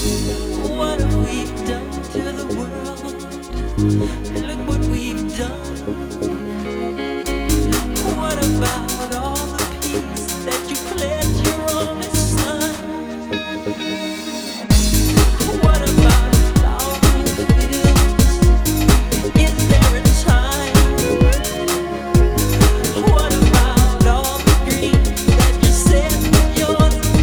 What have we done to the world? Look what we've done. What about all the peace that you pledged your only son? What about flowering fields? Is there a time? What about all the dreams that you said were yours and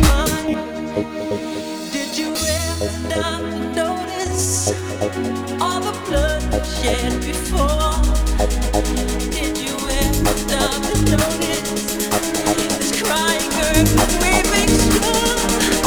mine? Did you ever stop to notice all the blood shed before? Did you ever stop to notice this crying earth, this weeping shore?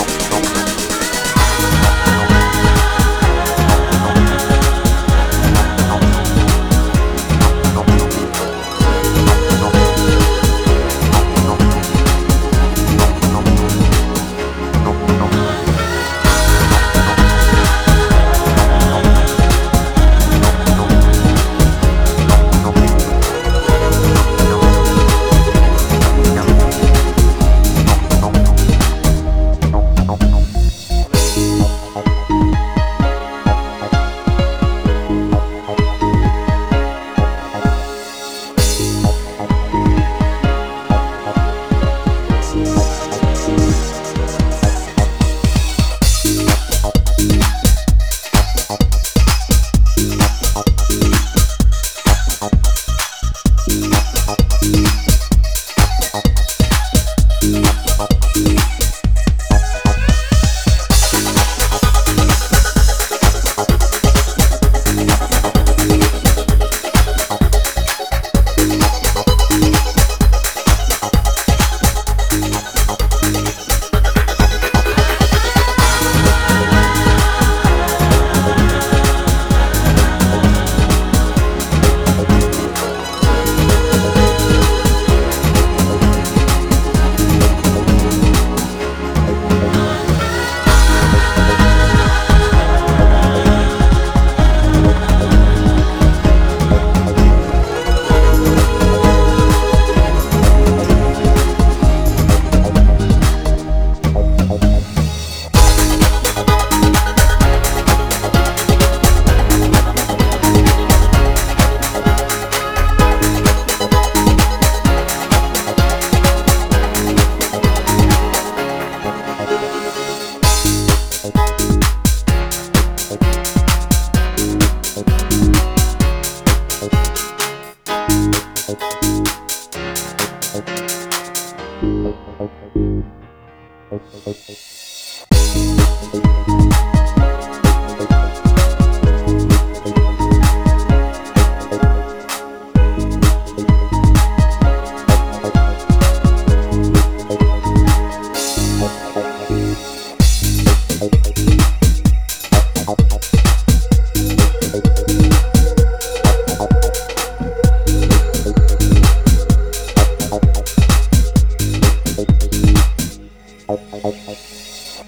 Okay.